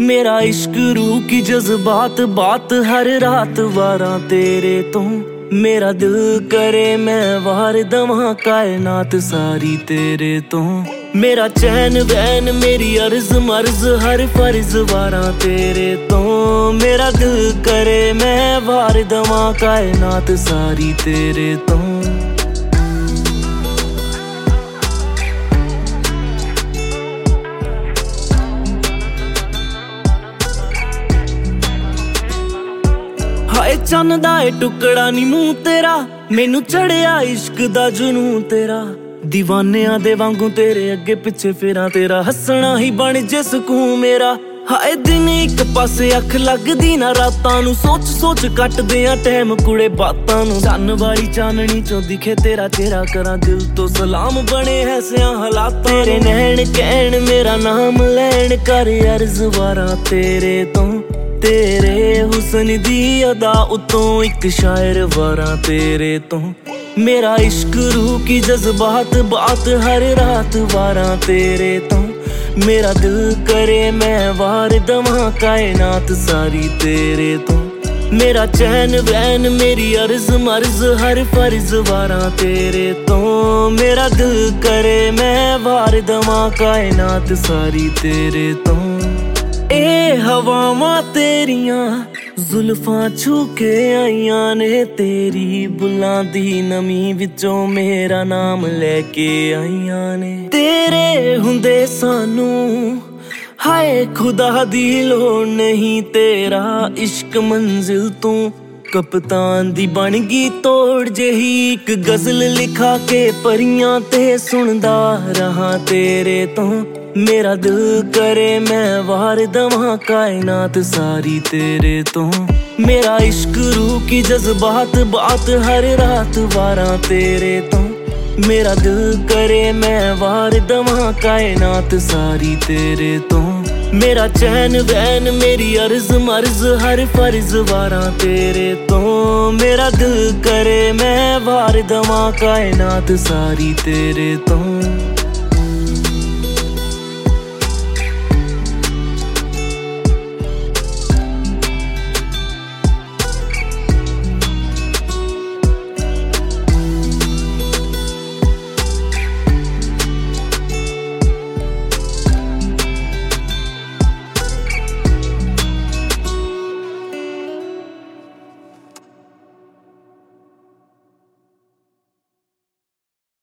मेरा इश्क रूह की जज्बात बात हर रात वारा तेरे तो। मेरा दिल करे मैं वार दवा कायनात सारी तेरे तो। मेरा चैन वैन मेरी अर्ज मर्ज हर फर्ज वारा तेरे तो। मेरा दिल करे मैं वार दवा कायनात सारी तेरे तो। हाय चन्न दा ए टुकड़ा नी मूंह तेरा, मैनू चढ़िया इश्क दा जुनून तेरा। दीवानियां दे वांगू तेरे अगे पिछे फिरा, तेरा हसना ही बन जे सकून मेरा। हाय दिन एक पासे अख लगदी ना रातां नू, सोच सोच कटदे आ टैम कुड़े बातां नू। चन्न वाली चाननी चों दिखे तेरा चेहरा, करा दिल तो सलाम बने ऐसियां हालात। तेरे नैन कहण मेरा नाम लैण कर अर्ज वारा तेरे तो। तेरे हुस्न दी अदा उतों एक शायर वारा तेरे तो। मेरा इश्क रूह की जज्बात बात हर रात वारा तेरे तो। मेरा दिल करे मैं वार दवा कायनात सारी तेरे तो। मेरा चैन वैन मेरी अर्ज मर्ज हर फर्ज वारा तेरे तो। मेरा दिल करे मैं वार दवा कायनात सारी तेरे तो। ए हवावां तेरियां जुल्फां छू के आईयां ने, तेरी बुलां दी नमी विचों मेरा नाम लेके आईयां ने। तेरे हुंदे सानू हाय खुदा दी लोड़ नहीं, तेरा इश्क मंजिल तू कप्तान दी बन गई तोड़ जेही। एक गजल लिखा के परियां ते सुनदा रहा तेरे तो। मेरा दिल करे मैं वार दवा कायनात सारी तेरे तो। मेरा इश्क रूह की जज्बात बात हर रात वारा तेरे तो। मेरा दिल करे मैं वार दवा कायनात सारी तेरे तो। मेरा चैन वैन मेरी अर्ज मर्ज हर फर्ज वारा तेरे तो। मेरा दिल करे मैं वार दवा कायनात सारी तेरे तो।